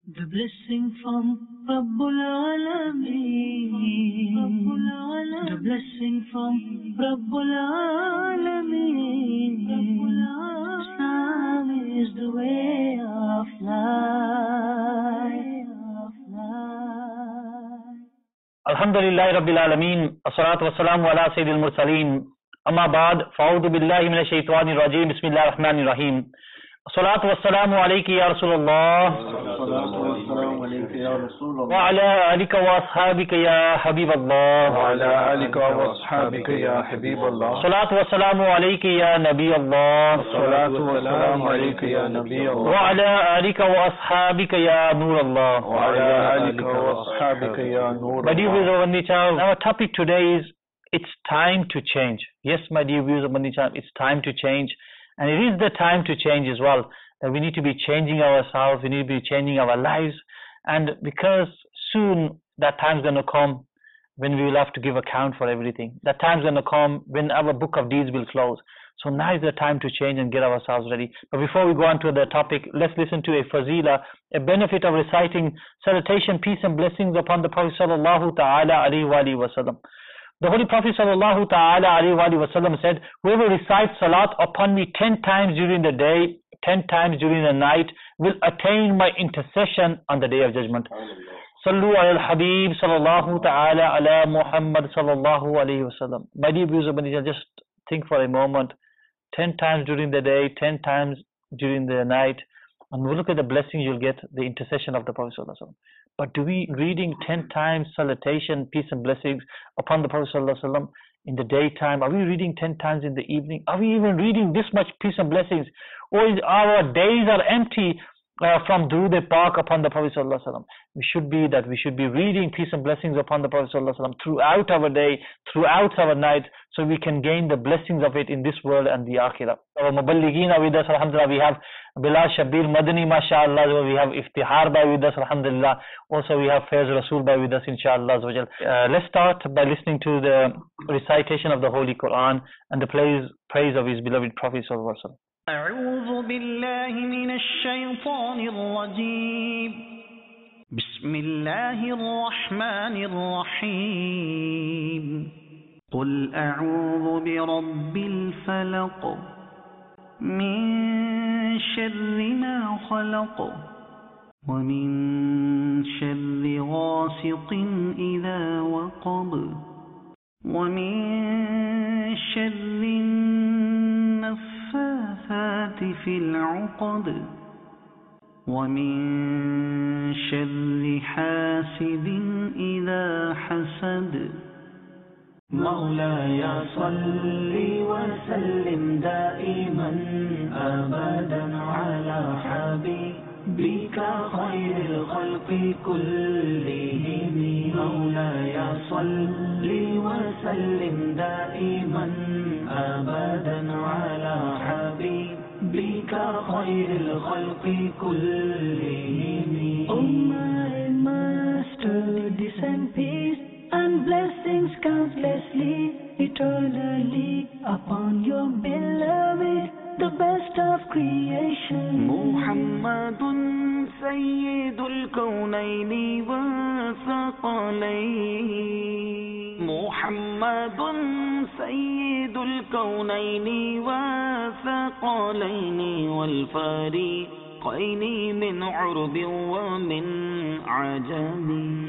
The blessing from Rabbul Alameen. The blessing from Rabbul Alameen. Islam is the way of life. Alhamdulillah Rabbil Alameen. As-salatu was-salamu ala Sayyidil Mursaleen. Amma ba'd. Fa'udhu billahi minash shaitanir rajim. Bismillahir Rahmanir Rahim. As-salatu was-salamu alayki ya Rasulullah. Wa ala alika wa ashabika ya Habiballah. Wa ala alika wa ashabika ya Habiballah. As-salatu was-salamu alayki ya Nabi Allah. As-salatu was-salamu alayka ya Nabi Allah. Wa ala alika wa ashabika ya Nur Allah. Wa ala alika wa ashabika ya Nur My dear viewers Allah. of Manicham, our topic today is it's time to change. Yes, my dear viewers of Manicham, it's time to change. And it is the time to change as well. That we need to be changing ourselves, we need to be changing our lives. And because soon that time's going to come when we will have to give account for everything. That time's going to come when our book of deeds will close. So now is the time to change and get ourselves ready. But before we go on to the topic, let's listen to a fazila, a benefit of reciting salutation, peace and blessings upon the Prophet sallallahu ta'ala alayhi wa sallam. The Holy Prophet sallallahu ta'ala alayhi wa sallam said, whoever recites salat upon me 10 times during the day, 10 times during the night, will attain my intercession on the day of judgment. Sallu ala al-Habib sallallahu ta'ala ala Muhammad sallallahu alayhi wa sallam. My dear viewers of Manija, just think for a moment, 10 times during the day, 10 times during the night, and we'll look at the blessings you'll get, the intercession of the Prophet sallallahu alaihi wasallam. But do we reading 10 times salutation, peace and blessings upon the Prophet sallallahu alaihi wasallam in the daytime? Are we reading 10 times in the evening? Are we even reading this much peace and blessings? Or is our days are empty from Durood Pak upon the Prophet sallallahu alaihi wasallam? We should be reading peace and blessings upon the Prophet sallallahu alaihi wasallam throughout our day, throughout our night, so we can gain the blessings of it in this world and the akhirah. Our muballigeen are with us, alhamdulillah. We have Bilal Shabbir Madani, mashallah. We have Iftihar Bhai with us, alhamdulillah. Also we have Faiz Rasool Bhai with us, inshallah. Let's start by listening to the recitation of the Holy Quran and the praise of his beloved Prophet sallallahu alaihi wasallam. أعوذ بالله من الشيطان الرجيم بسم الله الرحمن الرحيم قل أعوذ برب الفلق من شر ما خلق ومن شر غاسق إذا وقب ومن شر النفاثات في العقد ومن شر حاسد إذا حسد مولاي صل وسلم دائما أبدا على حبيبك خير الخلق كلهم مولاي صل وسلم دائما أبدا على حبيبك خير الخلق كلهم. O my Master, descend peace and blessings countlessly, eternally upon your beloved, the best of creation. Muhammadun Sayyidul Kawnaini wa Thaqalain. Muhammadun Sayyidul Kawnaini wa Thaqalain wal fariqaini min urbi wa min ajami.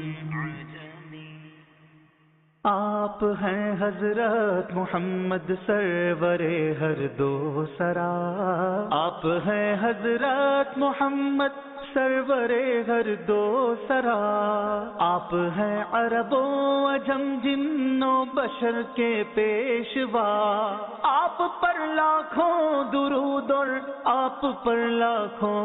آپ ہیں حضرت محمد سرور ہر دو سرا آپ ہیں حضرت محمد سرور ہر دو سرا آپ ہیں عرب و عجم جن و بشر کے پیشوا آپ پر لاکھوں درود اور آپ پر لاکھوں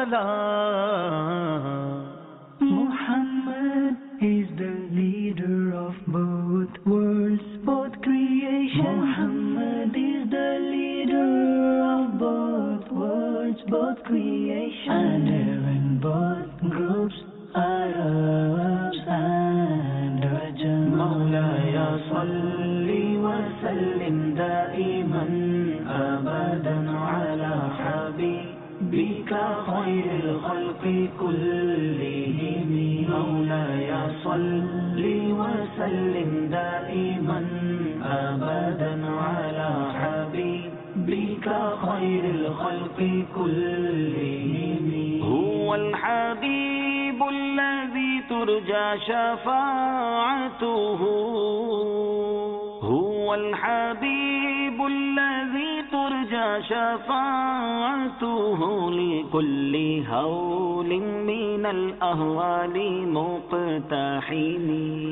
سلام. Muhammad is the leader of both worlds, both creation. Muhammad is the leader of both worlds, both creation. And in both groups, Arabs and Ajam. Mawlaya salli wa sallim daiman abadan ala habibika khairil khalqi kull كلهم مولاي صل وسلم دائما أبدا على حبيبك خير الخلق كلهم. هو الحبيب الذي ترجى شفاعته، هو الحبيب الذي ترجى شفاعته لكل هول من الأهوال مقتحم.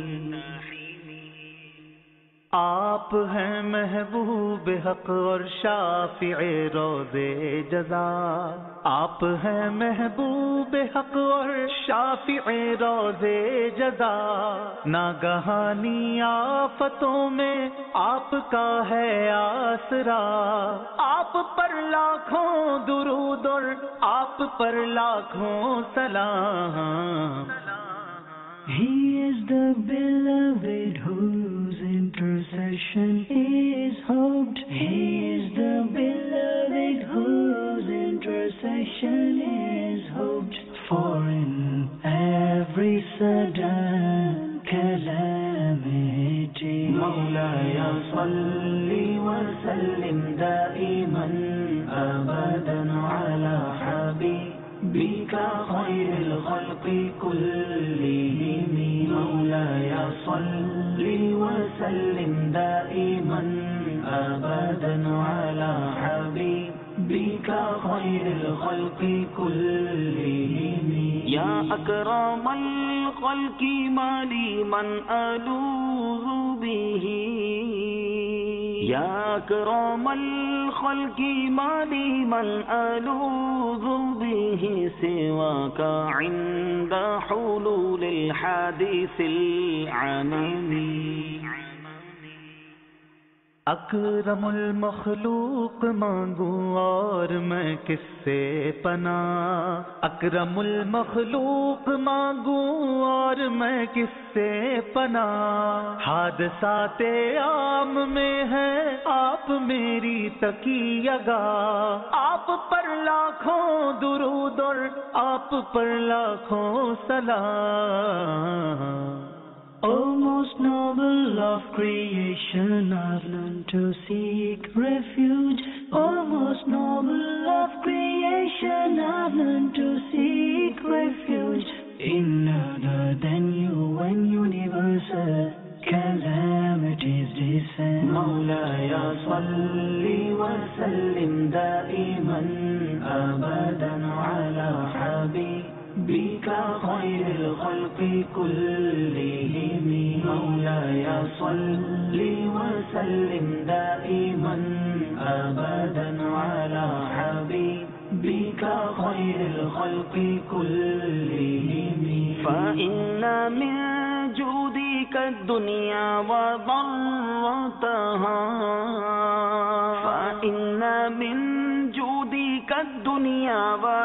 آپ ہیں محبوب حق اور شافع روزے جزا، آپ ہیں محبوب حق اور شافع روزے جزا، ناگہانی آفتوں میں آپ کا ہے آسرا، آپ پر لاکھوں درود اور آپ پر لاکھوں سلام. He is the beloved whose intercession is hoped. He is the beloved whose intercession is hoped. For in every sudden calamity, Mawlaya salli wa sallim daiman abadan ala habibika khairil khalqi kullihim. مولاي صل وسلم دائما أبدا على حبيبك خير الخلق كلهم. يا أكرم الخلق ما لي من ألوذ به، يا أكرم الخلق ما لي من ألوذ به سواك عند حلول الحادث العميم. اکرم المخلوق مانگوں اور میں کس سے پناہ، اکرم المخلوق مانگوں اور میں کس سے پناہ، حادثات عام میں ہے آپ میری تکیہ گاہ، آپ پر لاکھوں درود اور آپ پر لاکھوں سلام. O most noble of creation, I've learned to seek refuge. O most noble of creation, I've learned to seek refuge in other than you when universal calamities descend. Mawlaya salli wa sallim daiman abadan ala habibika khairil khalqi kullihim. مولاي صل وسلم دائما أبدا على حبيبك خير الخلق كلهم. فإن من جودك الدنيا وضرتها، فإن من جودك الدنيا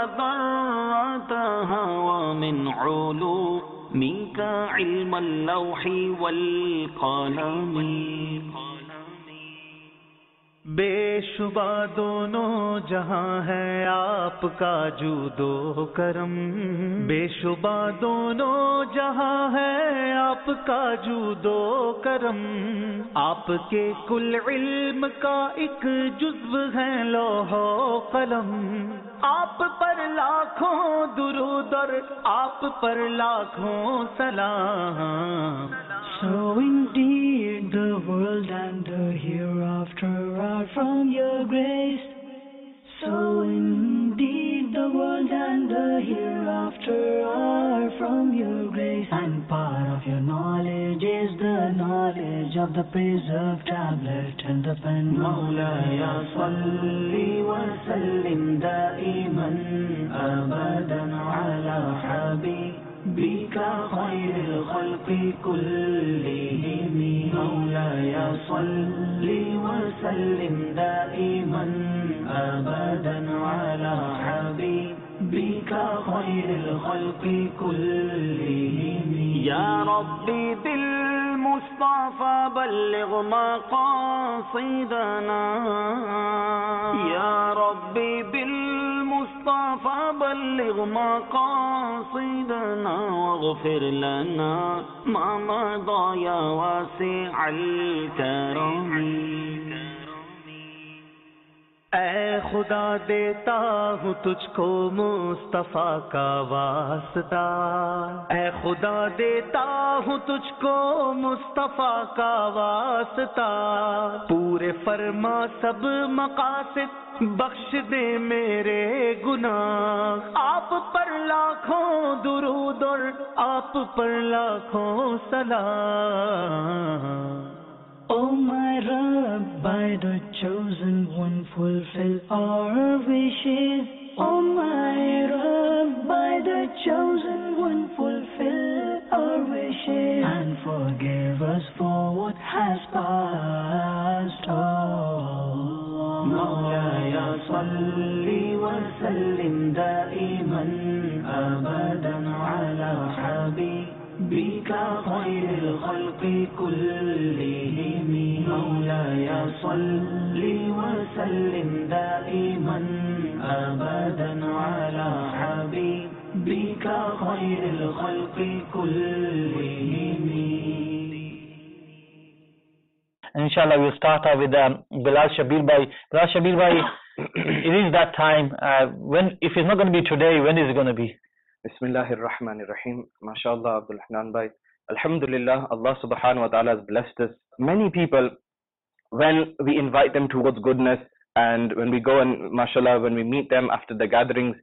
وضرتها ومن علومك علم اللوح والقلم. بے شبہ دونوں جہاں ہے آپ کا جود و کرم، بے شبہ دونوں جہاں ہے آپ کا جود و کرم، آپ کے کل علم کا ایک جزو ہے لوح و قلم، آپ پر لاکھوں درود اور آپ پر لاکھوں سلام. So indeed the world and the hereafter are from your grace. So indeed the world and the hereafter are from your grace. And part of your knowledge is the knowledge of the preserved tablet and the pen. Mawlaya salli wa sallim daiman abadan ala habibika khairil khalqi kullihim. مولاي صل وسلم دائما أبدا على حبيبك خير الخلق كلهم. يا ربي بالمصطفى بلغ مقاصدنا، يا ربي بالمصطفى المصطفى بلغ مقاصدنا واغفر لنا ما مضى يا واسع الكرم ऐ खुदा देता हूँ तुझको मुस्तफा का वास्ता ऐ खुदा देता हूँ तुझको मुस्तफा का वास्ता पूरे फरमा सब मकासिद बख्श दे मेरे गुनाह आप पर लाखों दुरूद और आप पर लाखों सलाम Oh my Rabb, by the chosen one, fulfill our wishes. Oh my Rabb, by the chosen one, fulfill our wishes. And forgive us for what has passed. Oh, Mawlaya salli wa sallim daiman abadan ala habibika khayril khalqi kullihim. مولاي صل وسلم دائما أبدا على حبيبك خير الخلق كلهم. Inshallah, we'll start off with Bilal Shabir Bhai. Bilal Shabir Bhai, it is that time. If it's not going to be today, when is it going to be? Bismillahir Rahmanir Rahim. MashaAllah, Abdul Hanan Bhai. Alhamdulillah, Allah subhanahu wa ta'ala has blessed us. Many people, when we invite them towards goodness, and when we go and, mashallah, when we meet them after the gatherings,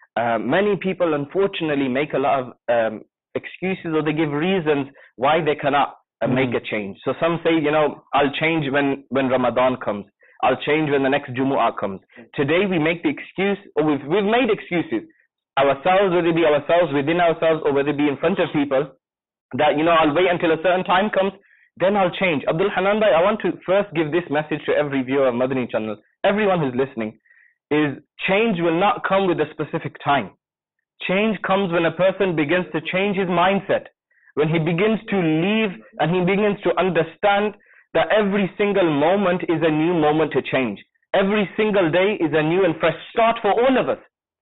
many people unfortunately make a lot of excuses, or they give reasons why they cannot make a change. So some say, I'll change when Ramadan comes. I'll change when the next Jumu'ah comes. Today we make the excuse, or we've made excuses ourselves, whether it be ourselves, within ourselves, or whether it be in front of people, that, I'll wait until a certain time comes, then I'll change. Abdul Hanan Bhai, I want to first give this message to every viewer of Madani channel, everyone who's listening, is change will not come with a specific time. Change comes when a person begins to change his mindset, when he begins to live and he begins to understand that every single moment is a new moment to change. Every single day is a new and fresh start for all of us.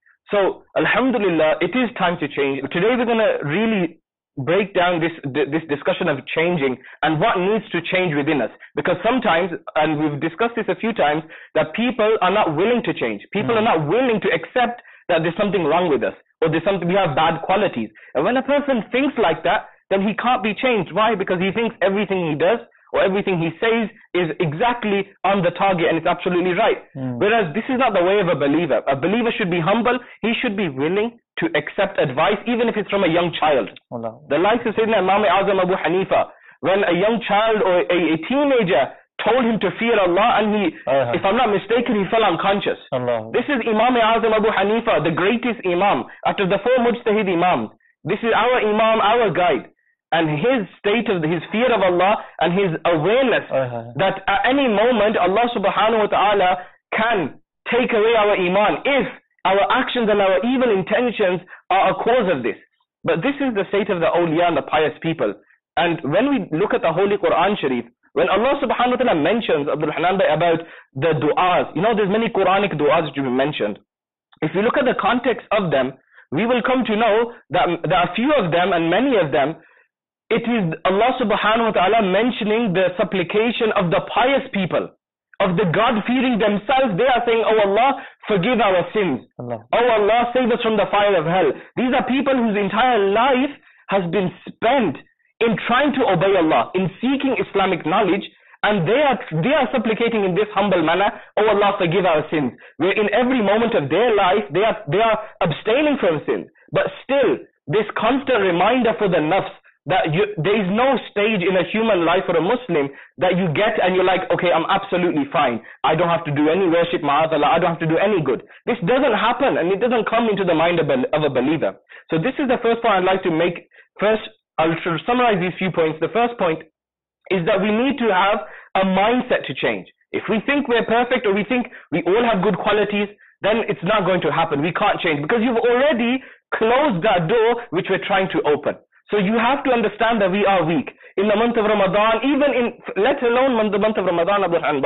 So, alhamdulillah, it is time to change. Today we're going to really break down this discussion of changing and what needs to change within us, because sometimes, and we've discussed this a few times, that people are not willing to change. People are not willing to accept that there's something wrong with us, or there's something, we have bad qualities. And when a person thinks like that, then he can't be changed. Why? Because he thinks everything he does or everything he says is exactly on the target and it's absolutely right. Whereas this is not the way of a believer. A believer should be humble. He should be willing to accept advice, even if it's from a young child. The likes of Sayyidina Imam Azam Abu Hanifa, when a young child or a teenager told him to fear Allah, and he, if I'm not mistaken, he fell unconscious. This is Imam Azam Abu Hanifa, the greatest Imam, after the 4 Mujtahid Imams. This is our Imam, our guide. And his state of his fear of Allah and his awareness that at any moment Allah subhanahu wa ta'ala can take away our iman if our actions and our evil intentions are a cause of this. But this is the state of the awliya and the pious people. And when we look at the Holy Quran Sharif, when Allah subhanahu wa ta'ala mentions, Abdul Hanan Bhai, about the du'as, there's many Quranic du'as which we mentioned. If we look at the context of them, we will come to know that a few of them and many of them, it is Allah subhanahu wa ta'ala mentioning the supplication of the pious people, of the God-fearing themselves. They are saying, oh Allah, forgive our sins. Oh Allah, save us from the fire of hell. These are people whose entire life has been spent in trying to obey Allah, in seeking Islamic knowledge, and they are supplicating in this humble manner, oh Allah, forgive our sins. Where in every moment of their life, they are abstaining from sin. But still, this constant reminder for the nafs, that there is no stage in a human life for a Muslim that you get and you're like, okay, I'm absolutely fine. I don't have to do any worship, ma'azallah, I don't have to do any good. This doesn't happen, and it doesn't come into the mind of a believer. So this is the first point I'd like to make. First, I'll summarize these few points. The first point is that we need to have a mindset to change. If we think we're perfect, or we think we all have good qualities, then it's not going to happen. We can't change, because you've already closed that door which we're trying to open. So you have to understand that we are weak. In the month of Ramadan, let alone the month of Ramadan, Abdul Hanan Bhai,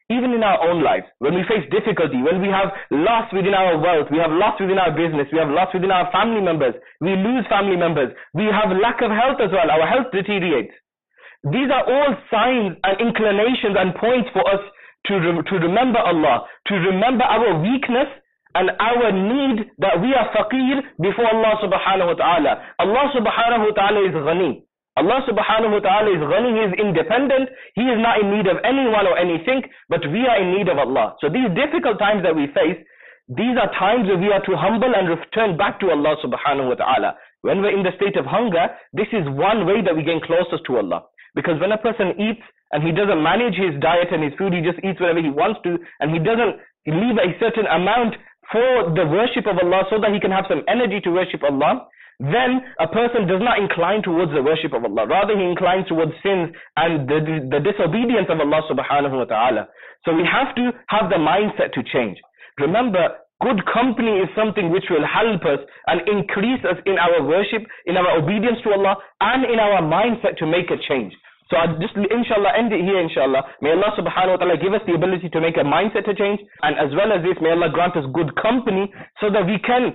even in our own lives, when we face difficulty, when we have loss within our wealth, we have loss within our business, we have loss within our family members, we lose family members, we have lack of health as well, our health deteriorates. These are all signs and inclinations and points for us to remember Allah, to remember our weakness and our need that we are faqir before Allah subhanahu wa ta'ala. Allah subhanahu wa ta'ala is ghani. Allah subhanahu wa ta'ala is ghani, He is independent, He is not in need of anyone or anything, but we are in need of Allah. So these difficult times that we face, these are times where we are to humble and return back to Allah subhanahu wa ta'ala. When we're in the state of hunger, this is one way that we get closest to Allah. Because when a person eats and he doesn't manage his diet and his food, he just eats whatever he wants to, and he doesn't leave a certain amount for the worship of Allah so that he can have some energy to worship Allah, then a person does not incline towards the worship of Allah. Rather, he inclines towards sins and the disobedience of Allah subhanahu wa ta'ala. So we have to have the mindset to change. Remember, good company is something which will help us and increase us in our worship, in our obedience to Allah, and in our mindset to make a change. So I just inshallah end it here, inshallah. May Allah subhanahu wa ta'ala give us the ability to make a mindset to change, and as well as this, may Allah grant us good company so that we can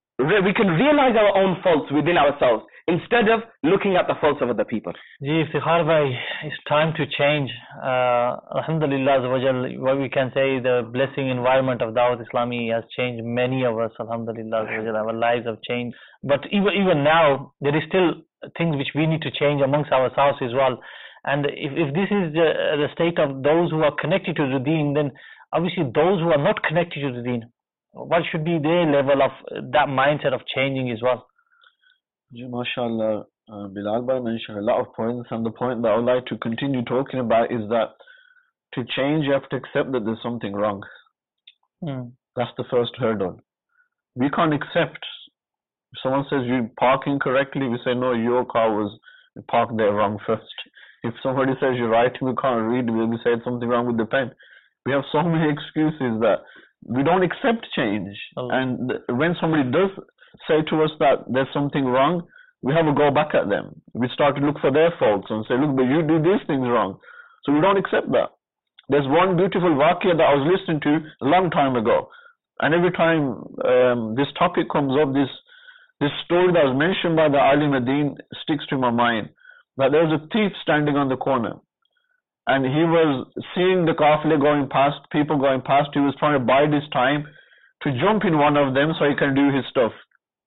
realize our own faults within ourselves instead of looking at the faults of other people. Ji Iftikhar bhai, it's time to change. Alhamdulillah, what we can say, the blessing environment of Dawat Islami has changed many of us. Alhamdulillah, our lives have changed. But even now, there is still things which we need to change amongst ourselves as well. And if this is the state of those who are connected to the deen, then obviously those who are not connected to the deen, what should be their level of that mindset of changing as well? MashaAllah, Bilal Bhai mentioned a lot of points, and the point that I would like to continue talking about is that to change you have to accept that there's something wrong. That's the first hurdle. We can't accept. If someone says you're parking correctly, we say no, your car was parked there wrong first. If somebody says you're writing, we can't read, we say something wrong with the pen. We have so many excuses that we don't accept change. And when somebody does say to us that there's something wrong, we have to go back at them. We start to look for their faults and say, look, but you do these things wrong. So we don't accept that. There's one beautiful waqia that I was listening to a long time ago. And every time this topic comes up, this story that was mentioned by the Alim Adin sticks to my mind. That there was a thief standing on the corner. And he was seeing the qafile going past, people going past. He was trying to bide his time to jump in one of them so he can do his stuff.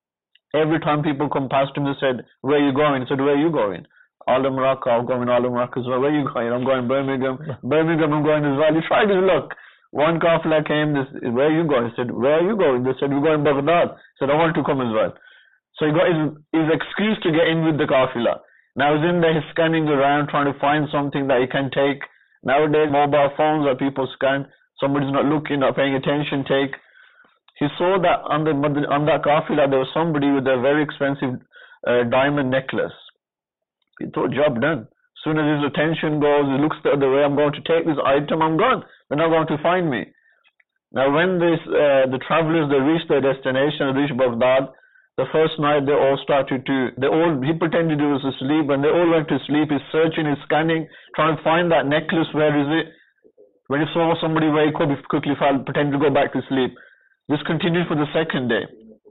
Every time people come past him, they said, where are you going? He said, where are you going? Alam Raqqa, I'm going Alam Raqqa as well. Where are you going? I'm going Birmingham. Birmingham, I'm going as well. He tried his luck. One qafila came, where are you going? He said, where are you going? They said, we're going Baghdad. He said, I want to come as well. So he got his excuse to get in with the qafila. Now he's in there, he's scanning around, trying to find something that he can take. Nowadays, mobile phones that people scan, somebody's not looking, not paying attention, take. He saw that on that qafila, there was somebody with a very expensive diamond necklace. He thought, job done. As soon as his attention goes, he looks the other way, I'm going to take this item, I'm gone. They're not going to find me. Now when the travelers, they reached their destination, they reached Baghdad, the first night he pretended he was asleep, and they all went to sleep. He's searching, he's scanning, trying to find that necklace, where is it? When he saw somebody wake up, he quickly pretended to go back to sleep. This continued for the second day.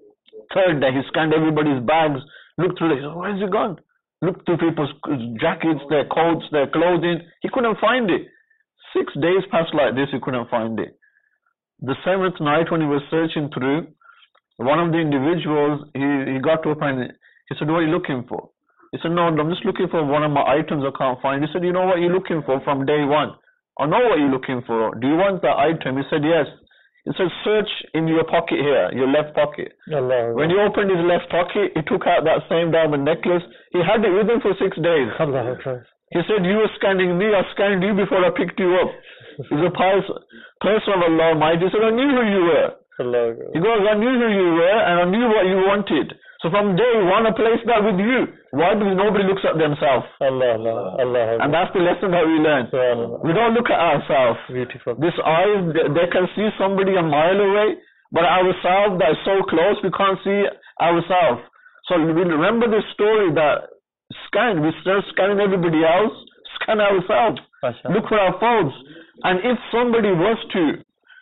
Third day, he scanned everybody's bags, looked through, he said, where is it gone? Looked through people's jackets, their coats, their clothing. He couldn't find it. 6 days passed like this, he couldn't find it. The seventh night, when he was searching through, one of the individuals, he got up and he said, what are you looking for? He said, no, I'm just looking for one of my items I can't find. He said, you know what you're looking for from day one? I know what you're looking for. Do you want that item? He said, yes. He said, search in your pocket here, your left pocket. Allah. When he opened his left pocket, he took out that same diamond necklace. He had it with him for 6 days. Allah. He said, you were scanning me, I scanned you before I picked you up. He's a person of Allah Almighty. He said, I knew who you were. Allah. He goes, I knew who you were and I knew what you wanted. So from day one, I placed that with you. Why? Because nobody looks at themselves. Allah. And that's the lesson that we learn. We don't look at ourselves. Beautiful. This eyes, they can see somebody a mile away, but ourselves that is so close, we can't see ourselves. So we remember this story that we start scanning everybody else, scan ourselves. Look for our faults. And if somebody was to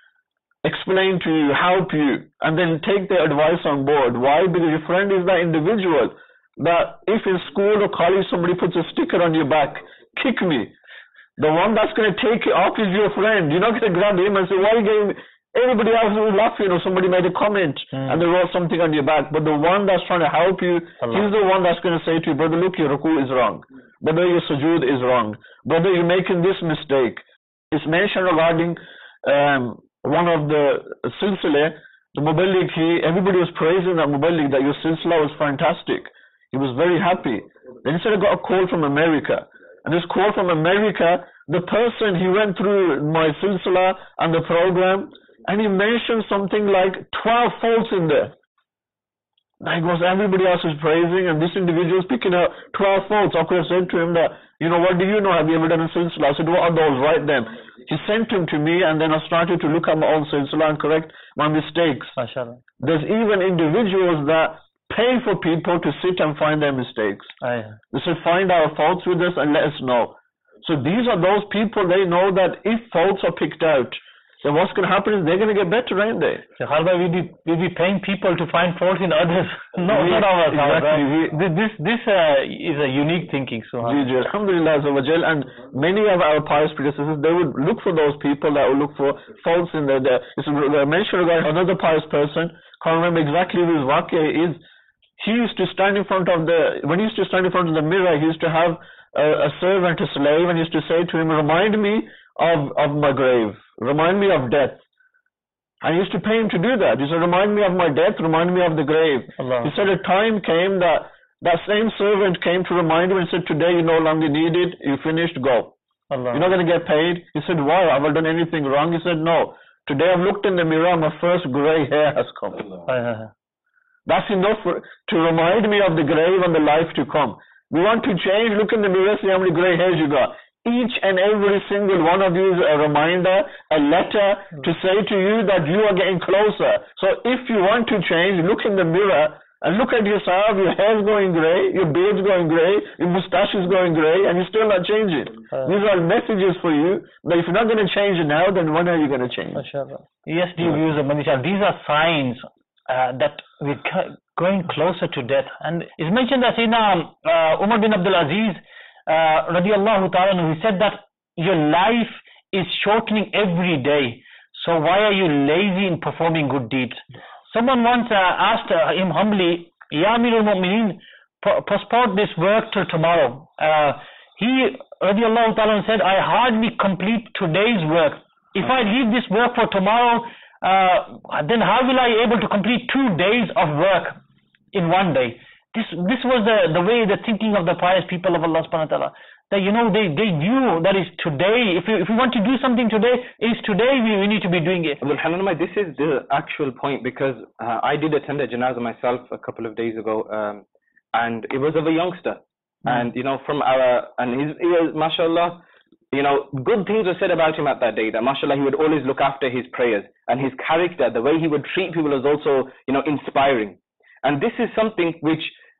explain to you, help you, and then take their advice on board, why? Because your friend is that individual that if in school or college somebody puts a sticker on your back, kick me, the one that's going to take it off is your friend. You're not going to grab him and say, why are you getting... Everybody else will laugh, somebody made a comment and they wrote something on your back. But the one that's trying to help you, he's the one that's going to say to you, brother, look, your ruku is wrong. Brother, your sujood is wrong. Brother, you're making this mistake. It's mentioned regarding one of the silsile, the Muballigh, everybody was praising that Muballigh, that your silsila was fantastic. He was very happy. Then he said, I got a call from America. And this call from America, the person, he went through my silsila and the program, and he mentioned something like 12 faults in there. Like was everybody else is praising, and this individual is picking out 12 faults. I could have said to him that, what do you know? Have you ever done a silsila? I said, what are those? Write them. He sent them to me, and then I started to look at my own silsila and correct my mistakes. MashaAllah. There's even individuals that pay for people to sit and find their mistakes. They said, find our faults with us and let us know. So these are those people, they know that if faults are picked out, then what's going to happen is they're going to get better, ain't they? So how about we'll be paying people to find faults in others? No, not ours. Exactly. This is a unique thinking. So Alhamdulillah, and many of our pious predecessors, they would look for those people that would look for faults in there. It's mentioned regarding another pious person, can't remember exactly who his waqia is. He used to stand in front of when he used to stand in front of the mirror, he used to have a servant, a slave, and he used to say to him, remind me of my grave, remind me of death. And he used to pay him to do that. He said, remind me of my death, remind me of the grave. Allah. He said a time came that same servant came to remind him and said, today you no longer need it, you finished, go. Allah. You're not going to get paid. He said, why? Have I done anything wrong? He said, no. Today I've looked in the mirror, my first grey hair has come. That's enough to remind me of the grave and the life to come. We want to change, look in the mirror, see how many grey hairs you got. Each and every single one of you is a reminder, a letter to say to you that you are getting closer. So if you want to change, look in the mirror and look at yourself. Your hair's going grey, your beard's going grey, your moustache is going grey, and you're still not changing. These are messages for you that if you're not going to change it now, then when are you going to change? Yes, dear viewers of Madinah, these are signs that we're going closer to death. And it's mentioned that Umar bin Abdul Aziz radiallahu ta'ala, he said that your life is shortening every day, so why are you lazy in performing good deeds? Someone once asked him humbly, Ya Amirul Mu'mineen, postpone this work till tomorrow. He radiallahu ta'ala said, I hardly complete today's work. If I leave this work for tomorrow, then how will I able to complete 2 days of work in one day? This was the way, the thinking of the pious people of Allah subhanahu wa ta'ala. That they knew that is today. If we want to do something today, it's today we need to be doing it. Well, Hananumai, this is the actual point, because I did attend a janazah myself a couple of days ago, and it was of a youngster. And he was, mashallah, good things were said about him at that day, that mashallah, he would always look after his prayers, and his character, the way he would treat people was also, inspiring. And this is something which,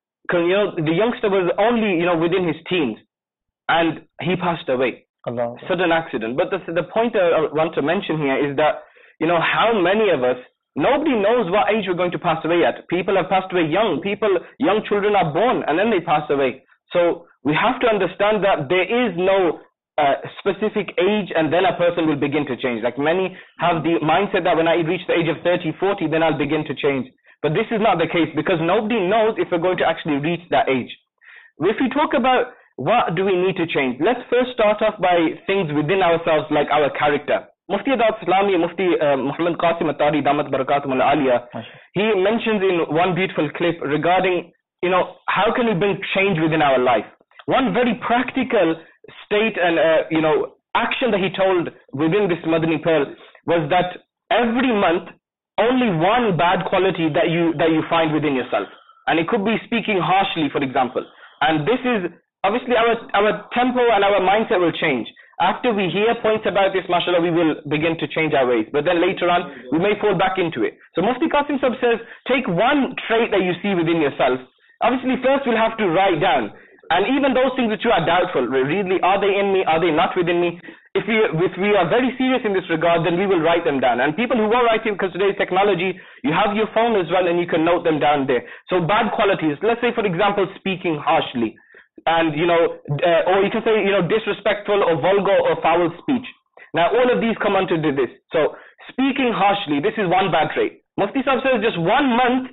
the youngster was only, within his teens, and he passed away. Allah. Sudden accident. But the point I want to mention here is that, how many of us, nobody knows what age we're going to pass away at. People have passed away young. Young children are born and then they pass away. So we have to understand that there is no specific age and then a person will begin to change. Like many have the mindset that when I reach the age of 30, 40, then I'll begin to change. But this is not the case, because nobody knows if we're going to actually reach that age. If we talk about what do we need to change, let's first start off by things within ourselves, like our character. Mufti Dawat Islami, Mufti Muhammad Qasim Attari Damat Barakatum Al-Aliyah, he mentions in one beautiful clip regarding, how can we bring change within our life. One very practical state and, action that he told within this Madani Pearl was that every month, only one bad quality that you find within yourself, and it could be speaking harshly, for example. And this is obviously our tempo and our mindset will change. After we hear points about this, mashallah, we will begin to change our ways. But then later on, we may fall back into it. So Mufti Qasim Sahib says, take one trait that you see within yourself. Obviously, first we'll have to write down. And even those things which you are doubtful, really, are they in me? Are they not within me? If we are very serious in this regard, then we will write them down. And people who are writing, because today's technology, you have your phone as well and you can note them down there. So bad qualities, let's say for example, speaking harshly. And or you can say, disrespectful or vulgar or foul speech. Now all of these come under this. So speaking harshly, this is one bad trait. Mufti Sahib says just 1 month,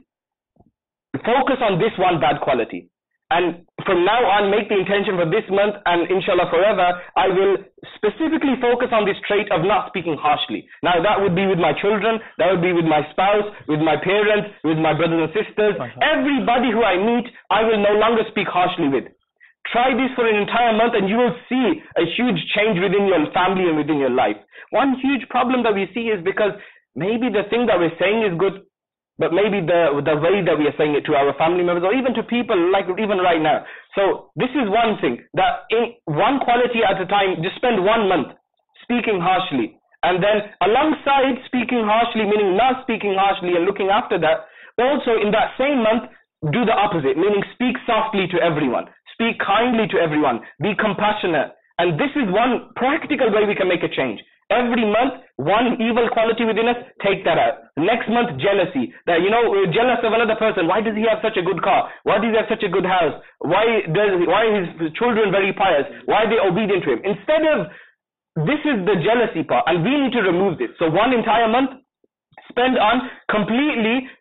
focus on this one bad quality. And from now on, make the intention for this month and inshallah forever, I will specifically focus on this trait of not speaking harshly. Now that would be with my children, that would be with my spouse, with my parents, with my brothers and sisters. Everybody who I meet, I will no longer speak harshly with. Try this for an entire month and you will see a huge change within your family and within your life. One huge problem that we see is because maybe the thing that we're saying is good, but maybe the way that we are saying it to our family members or even to people, like even right now. So this is one thing, that in one quality at a time, just spend 1 month speaking harshly. And then alongside speaking harshly, meaning not speaking harshly and looking after that, also in that same month, do the opposite, meaning speak softly to everyone, speak kindly to everyone, be compassionate. And this is one practical way we can make a change. Every month, one evil quality within us, take that out. Next month, jealousy. That, we're jealous of another person. Why does he have such a good car? Why does he have such a good house? Why are his children very pious? Why are they obedient to him? Instead of, this is the jealousy part, and we need to remove this. So one entire month, spend on completely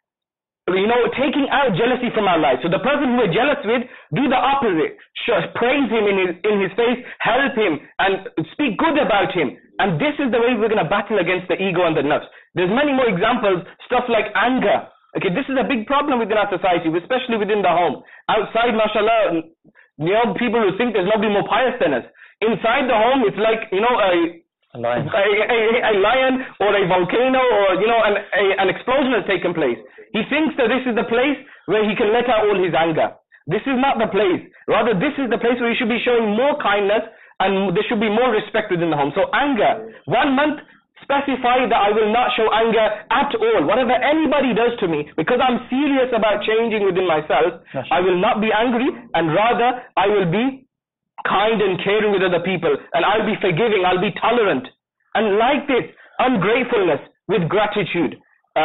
taking out jealousy from our lives. So the person who we're jealous with, do the opposite. Praise him in his face, help him, and speak good about him. And this is the way we're going to battle against the ego and the nafs. There's many more examples, stuff like anger. Okay, this is a big problem within our society, especially within the home. Outside, mashallah, people who think there's nobody more pious than us. Inside the home, it's like, a lion or a volcano or an explosion has taken place. He thinks that this is the place where he can let out all his anger. This is not the place. Rather, this is the place where he should be showing more kindness and there should be more respect within the home. So anger, 1 month, specify that I will not show anger at all. Whatever anybody does to me, because I'm serious about changing within myself, I will not be angry, and rather I will be kind and caring with other people, and I'll be forgiving, I'll be tolerant. And like this, ungratefulness with gratitude,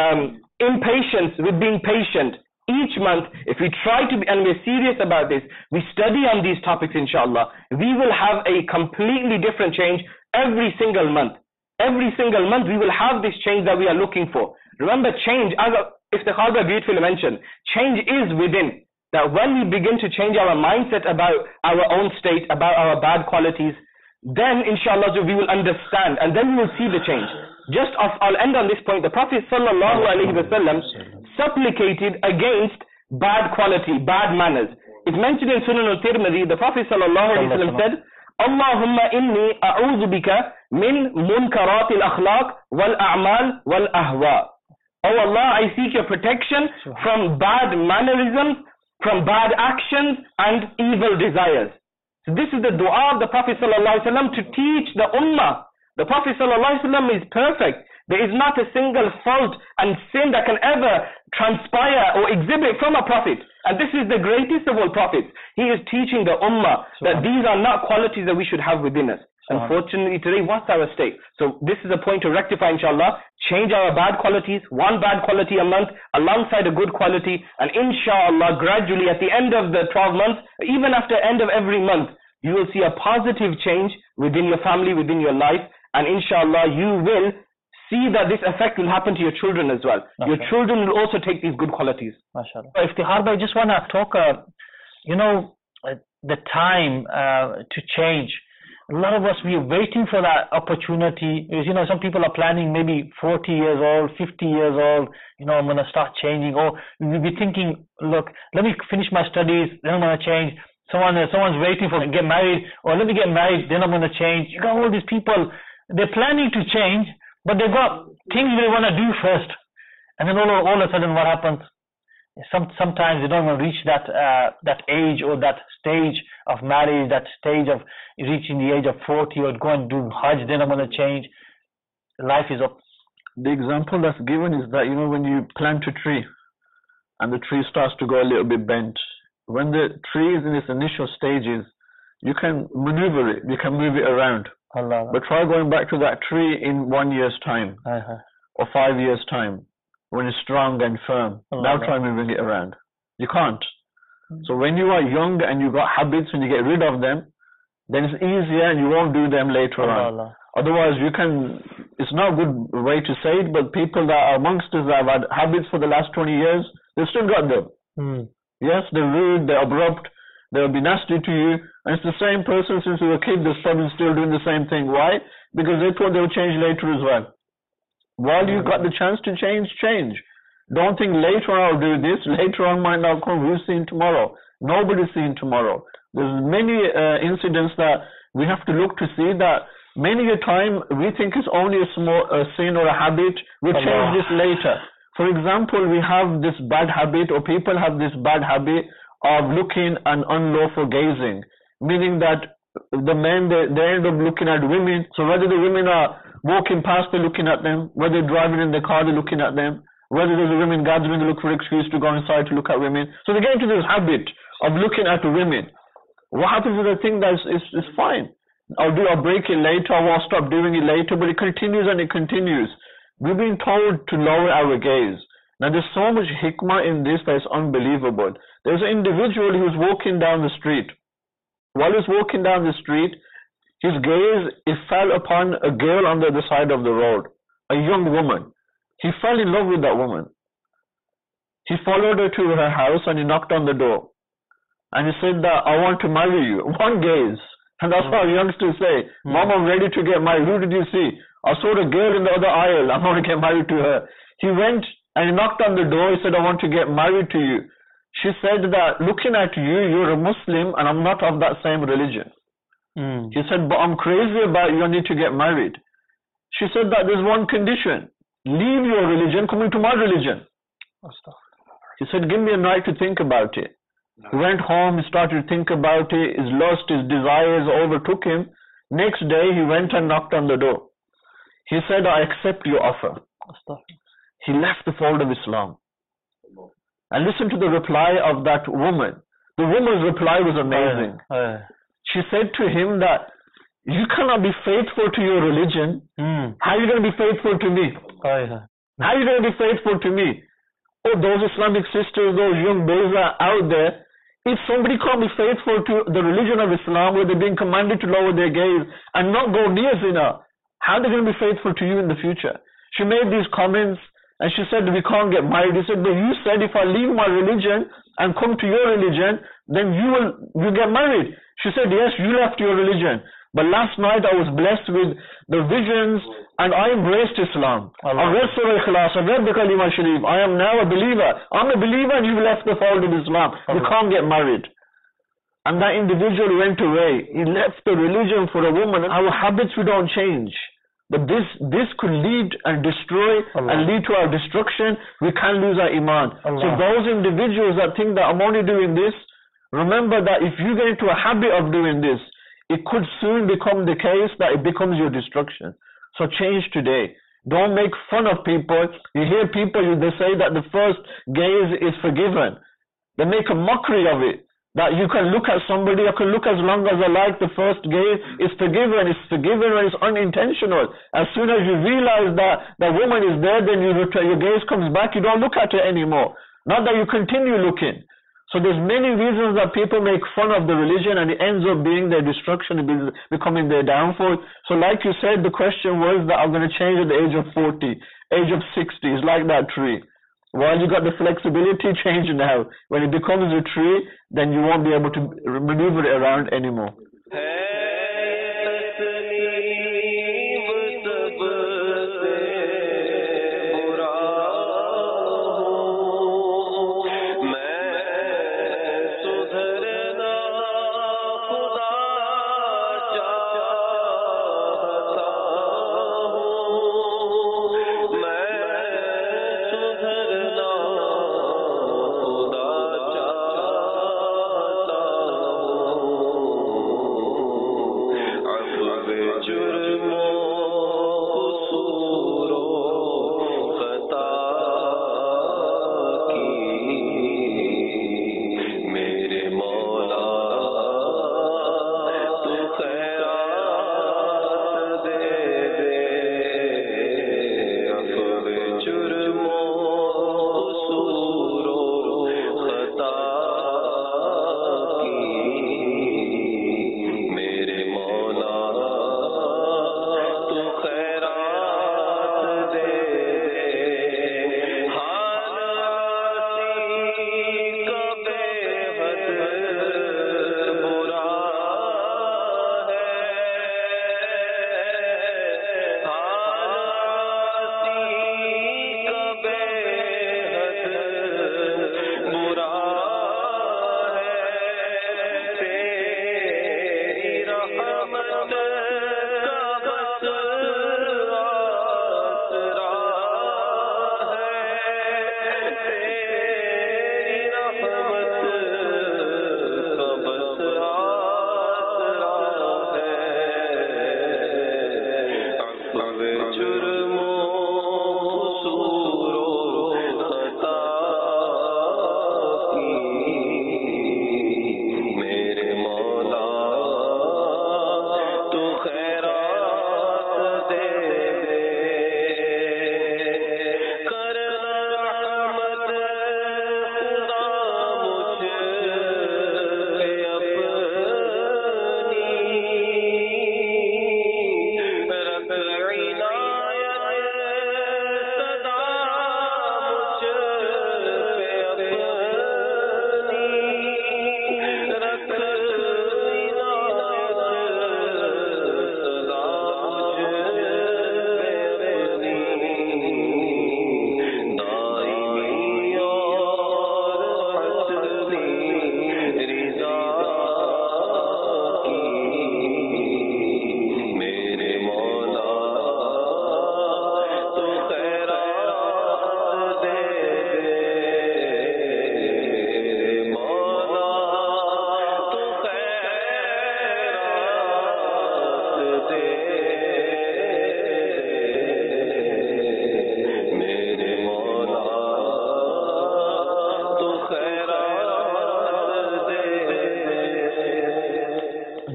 impatience with being patient. Each month, if we try to be, and we're serious about this, we study on these topics inshallah, we will have a completely different change every single month. Every single month we will have this change that we are looking for. Remember, change, as Iftikhar beautifully mentioned, change is within. That when we begin to change our mindset about our own state, about our bad qualities, then inshallah we will understand and then we will see the change. I'll end on this point. The Prophet sallallahu alaihi wasallam supplicated against bad quality, bad manners. It's mentioned in Sunan al-Tirmidhi. The Prophet sallallahu alaihi wasallam said, Allahumma inni a'udhu bika min munkarat al-akhlaq wal-a'mal wal-ahwa. Oh Allah, I seek your protection from bad mannerisms, from bad actions and evil desires. So this is the dua of the Prophet ﷺ to teach the ummah. The Prophet ﷺ is perfect. There is not a single fault and sin that can ever transpire or exhibit from a prophet. And this is the greatest of all prophets. He is teaching the ummah that these are not qualities that we should have within us. Unfortunately today, what's our state? So this is a point to rectify inshallah. Change our bad qualities, one bad quality a month alongside a good quality, and inshallah gradually at the end of the 12 months, even after end of every month, you will see a positive change within your family, within your life, and inshallah you will see that this effect will happen to your children as well. Your children will also take these good qualities. MashaAllah. Iftikhar bhai, I just want to talk, the time to change. A lot of us, we are waiting for that opportunity. Some people are planning maybe 40 years old, 50 years old, I'm going to start changing. Or we'll be thinking, look, let me finish my studies, then I'm going to change. Someone's waiting for get married, or let me get married, then I'm going to change. You got all these people, they're planning to change, but they've got things they want to do first. And then all of a sudden what happens? Sometimes they don't even reach that age or that stage of marriage, that stage of reaching the age of 40 or go and do Hajj, then I'm going to change. Life is up. The example that's given is that, when you plant a tree and the tree starts to go a little bit bent, when the tree is in its initial stages, you can maneuver it, you can move it around. Allah. But try going back to that tree in 1 year's time or 5 years' time when it's strong and firm. Allah. Now try moving it around. You can't. So when you are young and you got habits and you get rid of them, then it's easier and you won't do them later on. Otherwise, it's not a good way to say it, but people that are amongst us that have had habits for the last 20 years, they've still got them. Yes, they're rude, they're abrupt, they'll be nasty to you, and it's the same person since they were a kid, they're probably still doing the same thing. Why? Because they thought they'll change later as well. While you've got the chance to change, change. Don't think later on I'll do this, later on might not come. Who's seen tomorrow? Nobody's seen tomorrow. There's many incidents that we have to look to see that many a time we think it's only a small sin or a habit. We'll change this later. For example, we have this bad habit, or people have this bad habit of looking and unlawful gazing, meaning that the men, they end up looking at women. So whether the women are walking past, they're looking at them. Whether they're driving in the car, they're looking at them. Whether there's a women gathering, they look for an excuse to go inside to look at women. So they get into this habit of looking at women. What happens is they think that it's fine. I'll break it later, I won't stop doing it later, but it continues and it continues. We've been told to lower our gaze. Now there's so much hikmah in this that is unbelievable. There's an individual who was walking down the street. While he was walking down the street, his gaze fell upon a girl on the other side of the road, a young woman. He fell in love with that woman. He followed her to her house and he knocked on the door. And he said that, I want to marry you. One gaze. And that's how youngsters say, Mom, I'm ready to get married. Who did you see? I saw a girl in the other aisle. I'm going to get married to her. He went and he knocked on the door. He said, I want to get married to you. She said that, looking at you, you're a Muslim and I'm not of that same religion. He said, but I'm crazy about you. I need to get married. She said that there's one condition. Leave your religion, come into my religion. He said, give me a night to think about it. He went home, he started to think about it, his lust, his desires overtook him. Next day, he went and knocked on the door. He said, I accept your offer. He left the fold of Islam. And listen to the reply of that woman. The woman's reply was amazing. She said to him that, you cannot be faithful to your religion. How are you going to be faithful to me? How are you going to be faithful to me? Oh, those Islamic sisters, those young boys are out there. If somebody can't be faithful to the religion of Islam, where they're being commanded to lower their gaze and not go near zina, how are they going to be faithful to you in the future? She made these comments and she said, we can't get married. He said, but you said if I leave my religion and come to your religion, then you get married. She said, yes, you left your religion. But last night I was blessed with the visions and I embraced Islam. I read Surah Ikhlas, I read the Kalima Sharif. I am now a believer. I'm a believer and you've left the fold of Islam. You can't get married. And that individual went away. He left the religion for a woman. Our habits we don't change. But this could lead and destroy and lead to our destruction. We can lose our iman. So those individuals that think that I'm only doing this, remember that if you get into a habit of doing this, it could soon become the case that it becomes your destruction. So change today. Don't make fun of people. You hear people, they say that the first gaze is forgiven. They make a mockery of it. That you can look at somebody, I can look as long as I like, the first gaze is forgiven. It's forgiven when it's unintentional. As soon as you realize that the woman is there, then your gaze comes back, you don't look at her anymore. Not that you continue looking. So there's many reasons that people make fun of the religion and it ends up being their destruction, becoming their downfall. So like you said, the question was that I'm going to change at the age of 40, age of 60. It's like that tree. While you got the flexibility, change now. When it becomes a tree, then you won't be able to maneuver it around anymore.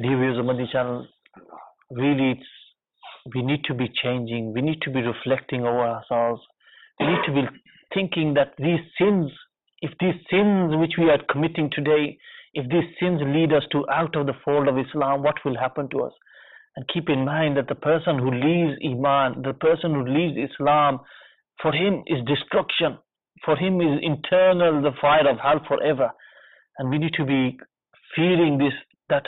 dear viewers of Madani channel, really we need to be changing, we need to be reflecting over ourselves, we need to be thinking that these sins, if these sins which we are committing today, if these sins lead us to out of the fold of Islam, what will happen to us? And keep in mind that the person who leaves Iman, the person who leaves Islam, for him is destruction, for him is internal, the fire of hell forever. And we need to be fearing this, that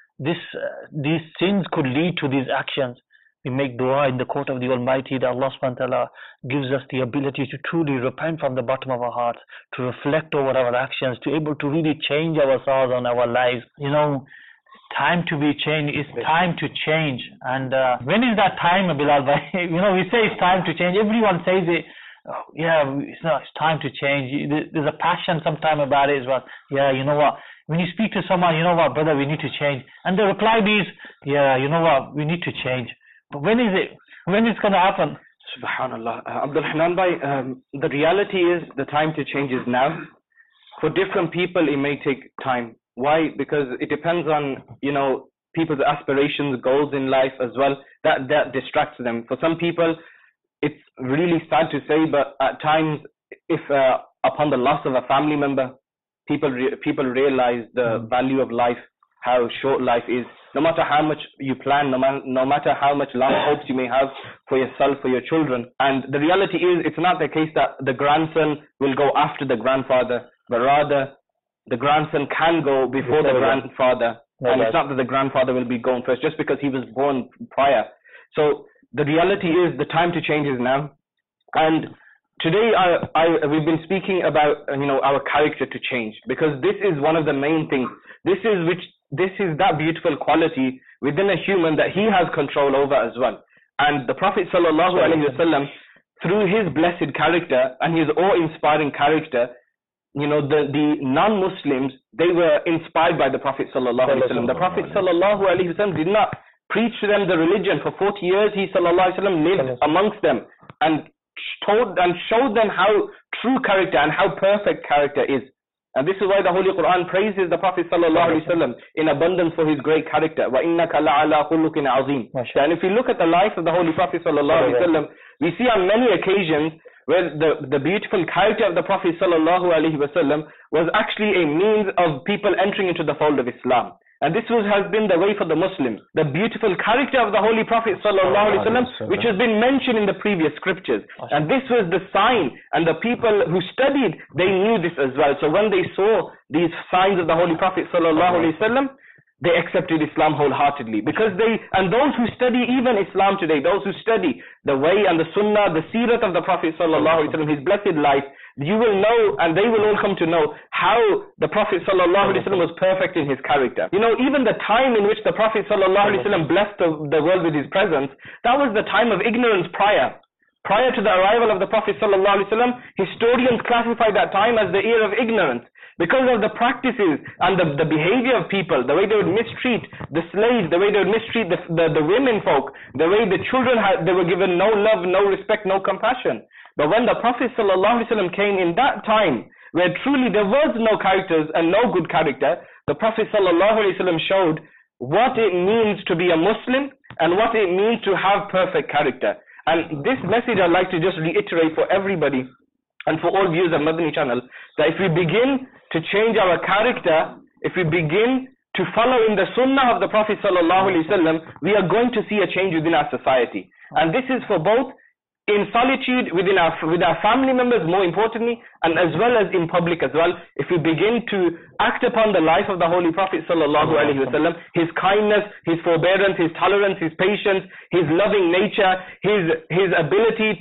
these sins could lead to these actions. We make dua in the court of the Almighty that Allah subhanahu wa ta'ala gives us the ability to truly repent from the bottom of our hearts, to reflect over our actions, to able to really change ourselves and our lives. You know, time to be changed. It's time to change. And when is that time, Bilal bhai? You know, we say it's time to change. Everyone says it. Oh, yeah, it's time to change. There's a passion sometime about it as well. Yeah, you know what? When you speak to someone, you know what, brother, we need to change. And the reply is, yeah, you know what, we need to change. But when is it? When is it going to happen? Subhanallah. Abdul Hanan bhai, the reality is the time to change is now. For different people, it may take time. Why? Because it depends on, you know, people's aspirations, goals in life as well. That distracts them. For some people, it's really sad to say, but at times, if upon the loss of a family member, people realize the value of life, how short life is. No matter how much you plan, no matter how much long hopes you may have for yourself, for your children. And the reality is, it's not the case that the grandson will go after the grandfather, but rather the grandson can go before the grandfather. And it's not that the grandfather will be going first, just because he was born prior. So the reality is, the time to change is now. And today we've been speaking about, you know, our character to change, because this is one of the main things. This is that beautiful quality within a human that he has control over as well. And the Prophet sallallahu alaihi wasallam, through his blessed character and his awe-inspiring character, you know, the non-Muslims, they were inspired by the Prophet sallallahu alaihi wasallam. The Prophet sallallahu alaihi wasallam did not preach to them the religion. For 40 years, he sallallahu alaihi wasallam lived amongst them and showed them how true character and how perfect character is. And this is why the Holy Quran praises the Prophet sallallahu alaihi wasallam in abundance for his great character. وَإِنَّكَ لَعَلَى خُلُقٍ عَظِيمٍ. And if you look at the life of the Holy Prophet sallallahu alaihi wasallam, we see on many occasions where the beautiful character of the Prophet sallallahu alaihi wasallam was actually a means of people entering into the fold of Islam. And this has been the way for the Muslims. The beautiful character of the Holy Prophet sallallahu alaihi wasallam, which has been mentioned in the previous scriptures. And this was the sign, and the people who studied, they knew this as well. So when they saw these signs of the Holy Prophet sallallahu alaihi wasallam, they accepted Islam wholeheartedly. Because and those who study even Islam today, those who study the way and the sunnah, the seerat of the Prophet sallallahu alaihi wasallam, his blessed life, you will know, and they will all come to know, how the Prophet sallallahu alaihi wasallam was perfect in his character. You know, even the time in which the Prophet sallallahu alaihi wasallam blessed the world with his presence, that was the time of ignorance prior. Prior to the arrival of the Prophet sallallahu alaihi wasallam, historians classify that time as the era of ignorance, because of the practices and the behavior of people, the way they would mistreat the slaves, the way they would mistreat the women folk, the way the children they were given no love, no respect, no compassion. But when the Prophet sallallahu alaihi wasallam came in that time, where truly there was no characters and no good character, the Prophet sallallahu alaihi wasallam showed what it means to be a Muslim and what it means to have perfect character. And this message I'd like to just reiterate for everybody and for all viewers of Madani channel, that if we begin to change our character, if we begin to follow in the sunnah of the Prophet sallallahu alaihi wasallam, we are going to see a change within our society. And this is for both in solitude with our family members, more importantly, and as well as in public as well. If we begin to act upon the life of the Holy Prophet sallallahu alaihi wasallam, his kindness, his forbearance, his tolerance, his patience, his loving nature, his ability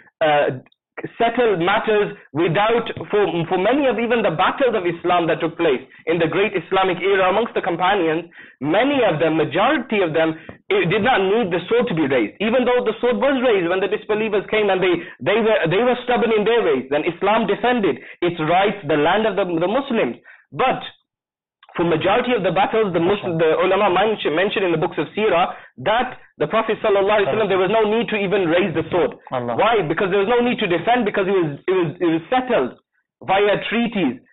to settle matters without, for many of even the battles of Islam that took place in the great Islamic era amongst the companions, many of them, majority of them, it did not need the sword to be raised. Even though the sword was raised when the disbelievers came and they were stubborn in their ways, then Islam defended its rights, the land of the Muslims. But for majority of the battles, the ulama mentioned in the books of Sirah that the Prophet sallallahu alaihi wasallam, there was no need to even raise the sword. Why? Because there was no need to defend, because it was settled via treaties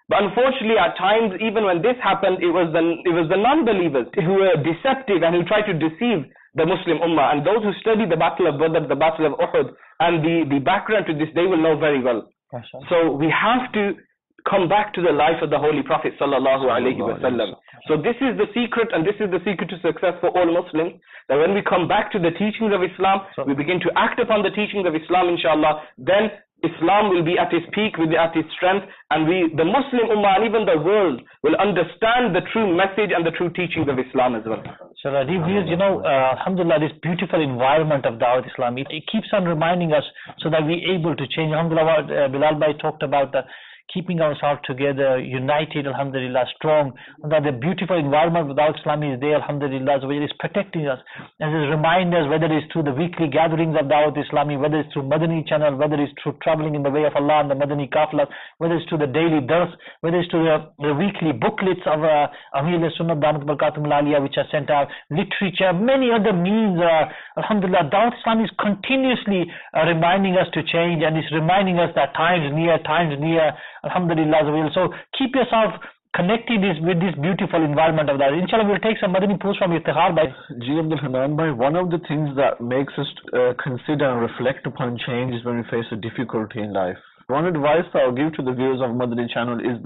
But unfortunately, at times, even when this happened, it was the non-believers who were deceptive and who tried to deceive the Muslim Ummah. And those who study the Battle of Badr, the Battle of Uhud, and the background to this, they will know very well. So we have to come back to the life of the Holy Prophet sallallahu alaihi wasallam. So this is the secret, and this is the secret to success for all Muslims, that when we come back to the teachings of Islam, we begin to act upon the teachings of Islam, inshallah, then Islam will be at its peak, will be at its strength, and the Muslim Ummah and even the world will understand the true message and the true teachings of Islam as well. So alhamdulillah, this beautiful environment of Dawat Islam, it keeps on reminding us so that we're able to change. Alhamdulillah, what Bilal Bhai talked about, keeping ourselves together, united, alhamdulillah, strong, and that the beautiful environment without Islam is there, alhamdulillah, so it is protecting us. And it reminds us, whether it's through the weekly gatherings of Dawat Islami, whether it's through Madani channel, whether it's through traveling in the way of Allah and the Madani Qafla, whether it's through the daily dars, whether it's through the weekly booklets of Amir al-Sunnah Damat Barakatum al-Aliyah, which are sent out, literature, many other means. Alhamdulillah, Dawat Islam is continuously reminding us to change, and it's reminding us that times near. Alhamdulillah. So keep yourself connected with this beautiful environment of that. Inshallah, we'll take some Madani posts from Iftihar Bhai. Ji Abdul Hanan Bhai, one of the things that makes us consider and reflect upon change is when we face a difficulty in life. One advice that I'll give to the viewers of Madani channel is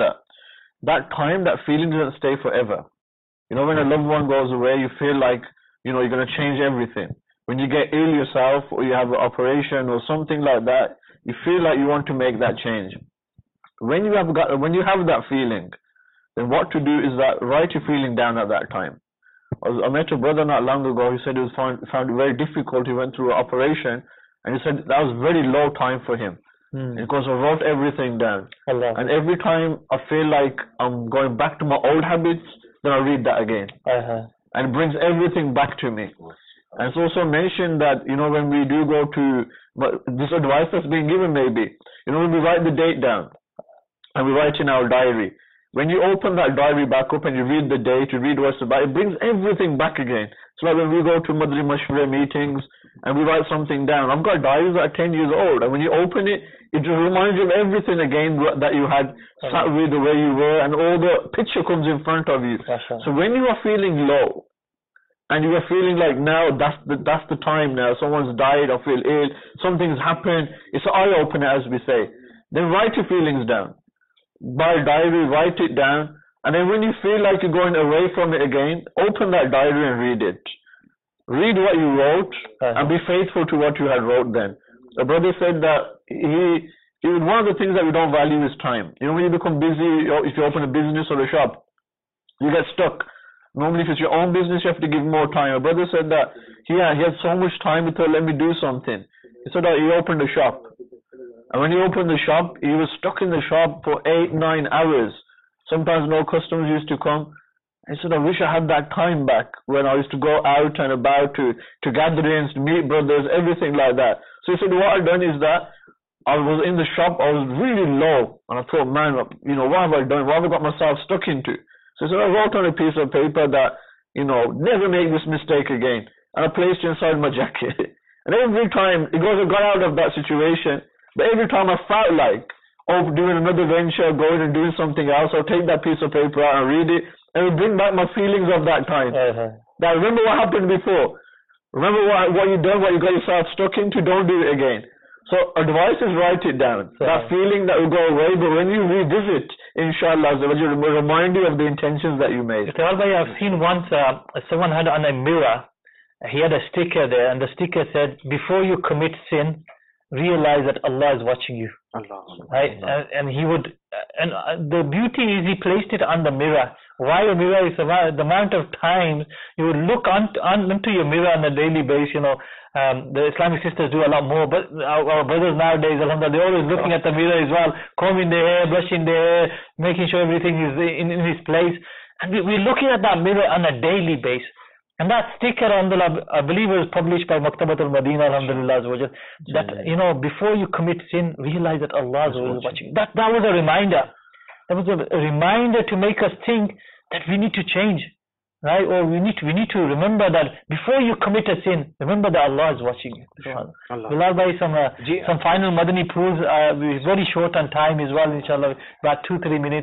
that time, that feeling doesn't stay forever. You know, when a loved one goes away, you feel like, you know, you're going to change everything. When you get ill yourself, or you have an operation or something like that, you feel like you want to make that change. When you have that feeling, then what to do is that write your feeling down at that time. I met a brother not long ago. He said he found it very difficult. He went through an operation, and he said that was very low time for him. Because I wrote everything down. Allah. And every time I feel like I'm going back to my old habits, then I read that again. And it brings everything back to me. And it's also mentioned that, you know, when we do go to, this advice that's being given maybe, you know, when we write the date down, and we write in our diary, when you open that diary back up and you read the date, you read what's about, it brings everything back again. So like when we go to Madri Mashwara meetings and we write something down, I've got diaries that are 10 years old, and when you open it, it just reminds you of everything again that you had sat with, the way you were, and all the picture comes in front of you. So when you are feeling low, and you are feeling like now that's the time now, someone's died or feel ill, something's happened, it's an eye-opener as we say, then write your feelings down. By diary, write it down, and then when you feel like you're going away from it again, open that diary and read it. Read what you wrote and be faithful to what you had wrote then. The brother said that one of the things that we don't value is time. You know, when you become busy, if you open a business or a shop, you get stuck. Normally if it's your own business, you have to give more time. A brother said that he had so much time, he thought, let me do something. He said that he opened a shop. And when he opened the shop, he was stuck in the shop for 8-9 hours. Sometimes no customers used to come. He said, I wish I had that time back when I used to go out and about to gatherings, to meet brothers, everything like that. So he said, what I've done is that I was in the shop, I was really low. And I thought, man, you know, what have I done? What have I got myself stuck into? So he said, I wrote on a piece of paper that, you know, never make this mistake again. And I placed it inside my jacket. And every time, I got out of that situation. But every time I felt like, doing another venture, going and doing something else, I'll take that piece of paper out and read it, and it'll bring back my feelings of that time. Now remember what happened before. Remember what you done, what you got yourself stuck into, don't do it again. So advice is write it down. That feeling that will go away, but when you revisit, inshallah, it will remind you of the intentions that you made. I've seen once, someone had on a mirror, he had a sticker there, and the sticker said, before you commit sin, realize that Allah is watching you. Right? And he would, and the beauty is he placed it on the mirror. Why a mirror is the amount of times you would look into your mirror on a daily basis. You know, the Islamic sisters do a lot more, but our brothers nowadays, alhamdulillah, they're always looking at the mirror as well, combing their hair, brushing their hair, making sure everything is in his place. And we're looking at that mirror on a daily basis. And that sticker, alhamdulillah, I believe it was published by Maktabat al-Madina, alhamdulillah, that, you know, before you commit sin, realize that Allah is watching. That was a reminder. That was a reminder to make us think that we need to change. right? Or we need to remember that before you commit a sin, remember that Allah is watching you. Bilal bhai, some final Madani pools. We're very short on time as well, inshallah. About 2-3 minutes,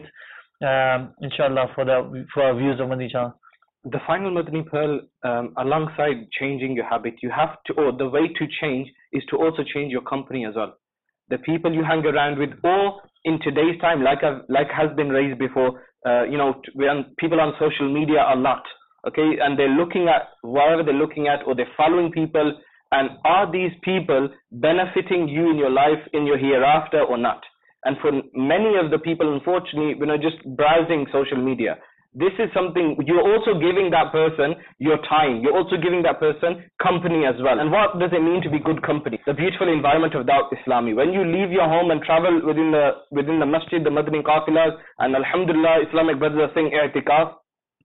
inshallah, for our views of Madani channel. The final Madani pearl, alongside changing your habit, you have to, or the way to change is to also change your company as well. The people you hang around with, or in today's time, like has been raised before, when people on social media a lot, okay, and they're looking at whatever they're looking at, or they're following people, and are these people benefiting you in your life, in your hereafter, or not? And for many of the people, unfortunately, just browsing social media, this is something, you're also giving that person your time. You're also giving that person company as well. And what does it mean to be good company? The beautiful environment of Dawat Islami. When you leave your home and travel within the masjid, the Madani qafilas, and alhamdulillah, Islamic brothers are saying i'tikaf.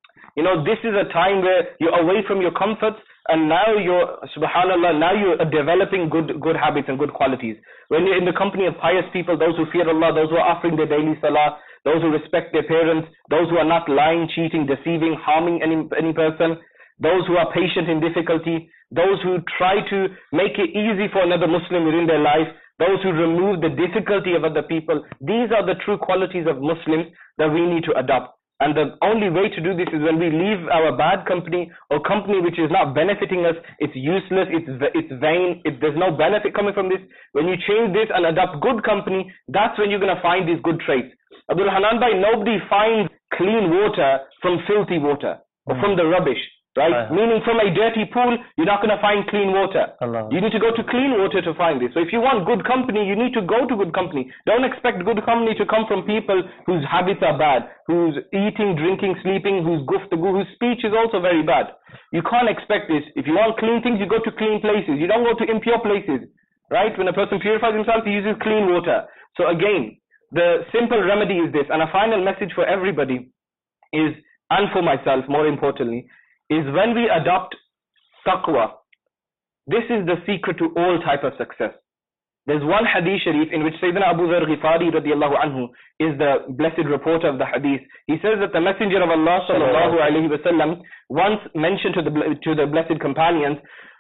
This is a time where you're away from your comforts, and now you're, subhanallah, now you're developing good habits and good qualities. When you're in the company of pious people, those who fear Allah, those who are offering their daily salah, those who respect their parents, those who are not lying, cheating, deceiving, harming any person, those who are patient in difficulty, those who try to make it easy for another Muslim within their life, those who remove the difficulty of other people. These are the true qualities of Muslims that we need to adopt. And the only way to do this is when we leave our bad company, or company which is not benefiting us. It's useless, it's vain, there's no benefit coming from this. When you change this and adopt good company, that's when you're going to find these good traits. Abdul Hanan bhai, nobody finds clean water from filthy water, or from the rubbish, right? Meaning from a dirty pool, you're not going to find clean water. You need to go to clean water to find this. So if you want good company, you need to go to good company. Don't expect good company to come from people whose habits are bad, who's eating, drinking, sleeping, whose speech is also very bad. You can't expect this. If you want clean things, you go to clean places. You don't go to impure places, right? When a person purifies himself, he uses clean water. So again, the simple remedy is this, and a final message for everybody is, and for myself more importantly, is when we adopt taqwa, this is the secret to all type of success. There's one hadith sharif in which Sayyidina Abu Dharr Ghifari radiallahu anhu is the blessed reporter of the hadith. He says that the Messenger of Allah sallallahu alayhi wasallam once mentioned to the blessed companions,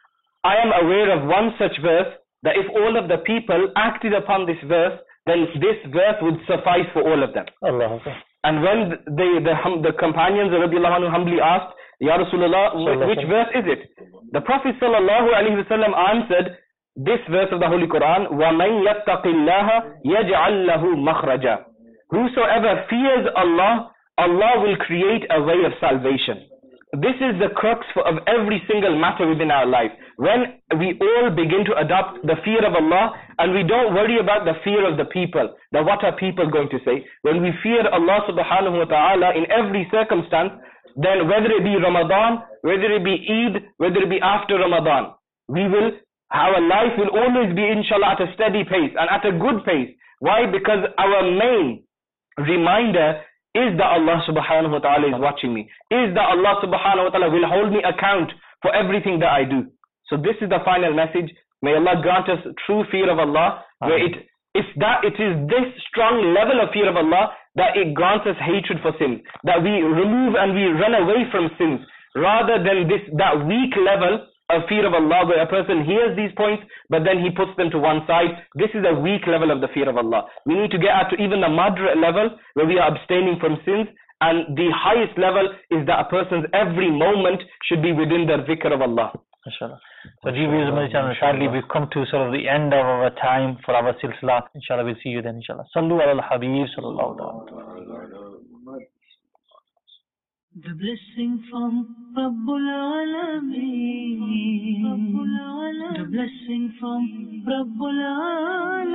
I am aware of one such verse, that if all of the people acted upon this verse, then this verse would suffice for all of them. Allah. And when the companions radiallahu anhu humbly asked, Ya Rasulullah, which verse is it? The Prophet sallallahu alaihi wasallam answered this verse of the Holy Quran, وَمَنْ يَتَّقِ اللَّهَ يَجْعَلْ لَهُ مَخْرَجًا. Whosoever fears Allah, Allah will create a way of salvation. This is the crux of every single matter within our life. When we all begin to adopt the fear of Allah, and we don't worry about the fear of the people, that what are people going to say. When we fear Allah subhanahu wa ta'ala in every circumstance, then whether it be Ramadan, whether it be Eid, whether it be after Ramadan, our life will always be inshallah at a steady pace and at a good pace. Why? Because our main reminder is that Allah subhanahu wa ta'ala is watching me. Is that Allah subhanahu wa ta'ala will hold me account for everything that I do. So this is the final message. May Allah grant us true fear of Allah, where it is this strong level of fear of Allah that it grants us hatred for sin, that we remove and we run away from sins, rather than that weak level of fear of Allah where a person hears these points but then he puts them to one side. This is a weak level of the fear of Allah. We need to get to even the moderate level where we are abstaining from sins, and the highest level is that a person's every moment should be within the dhikr of Allah. Inshallah. So dear viewers of my channel, sadly we've come to sort of the end of our time for our silsila. Inshallah we'll see you then, inshallah. Sallu ala al-Habib sallallahu alaihi. The blessing from Rabbul Alameen, the blessing from Rabbul Alameen.